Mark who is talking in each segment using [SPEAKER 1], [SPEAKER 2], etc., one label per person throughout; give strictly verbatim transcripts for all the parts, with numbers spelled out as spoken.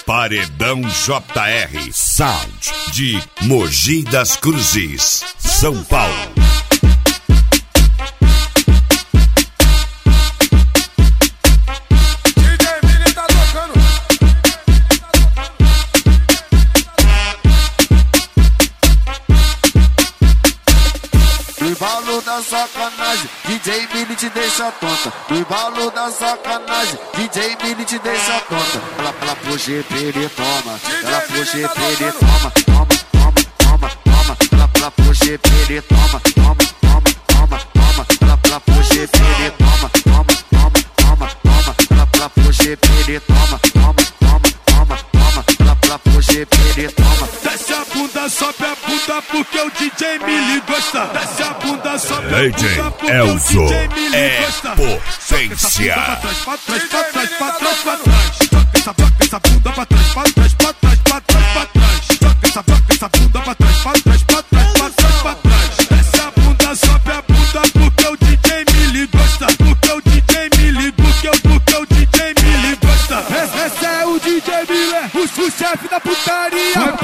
[SPEAKER 1] Paredão J R Sound de Mogi das Cruzes, São Paulo.
[SPEAKER 2] No embalo da sacanagem, D J Mili te deixa tonta. No embalo da sacanagem, D J Mili te deixa tonta. Ela, ela pro G P, ele toma. Ela pro G P, ele toma. Toma, toma, toma, toma. Ela, ela pro G P, ele toma. Toma, toma, toma, toma. Ela, ela pro G P, ele toma. Toma, toma, toma, toma. Ela, ela pro G P, ele toma. Toma, toma, toma, toma. Ela, ela pro G P, ele toma.
[SPEAKER 3] Desce a bunda, sobe a bunda porque o D J Mili gosta. Desce a bunda, sobe a
[SPEAKER 1] D J
[SPEAKER 3] bunda porque
[SPEAKER 1] Elzo
[SPEAKER 3] o D J Mili
[SPEAKER 1] é
[SPEAKER 3] gosta.
[SPEAKER 1] potência.
[SPEAKER 3] Pra trás, pra trás, pra trás, pra trás, pra trás. Joga essa, joga essa bunda pra trás, pra trás, pra trás, pra trás, pra trás. Joga essa, joga essa bunda pra trás, pra trás, pra trás, pra trás, pra trás. Desce a bunda, sobe a bunda porque o D J Mili gosta. Porque o D J Mili, porque o, porque o D J Mili gosta. Esse é o D J Mili, o, o chefe da putaria.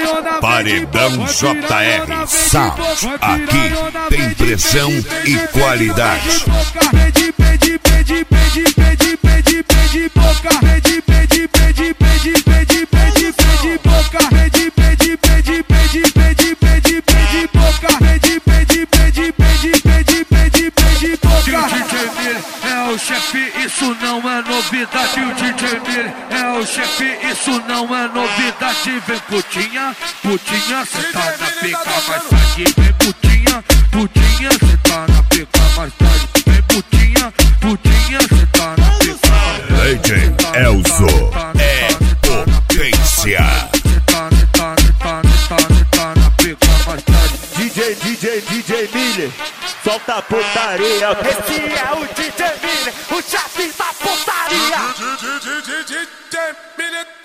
[SPEAKER 1] Paredão J R Sound. Aqui tem pressão e qualidade.
[SPEAKER 3] Pede, pede, pede, pede, pede, pede, pede boca. Pede, pede, pede, pede, pede, pede, pede boca. Pede, pede, pede, pede, pede, pede, pede boca. Pede, pede, pede, pede, pede, pede, pede boca. O D J Mili é o chefe, isso não é novidade. O D J Mili é o chefe, isso não é novidade. Vem putinha, putinha, cê tá na pica mais tarde. Vem putinha, putinha, cê tá na pica mais tarde. Vem putinha, putinha, cê tá na pica mais tarde.
[SPEAKER 1] D J Elzo é potência.
[SPEAKER 3] Cê tá, cê tá, cê tá, cê tá, cê tá na pica mais tarde.
[SPEAKER 4] D J, D J, D J Mili, solta a putaria.
[SPEAKER 5] Esse é o D J Mili, o chefe da putaria.
[SPEAKER 3] D J Mili.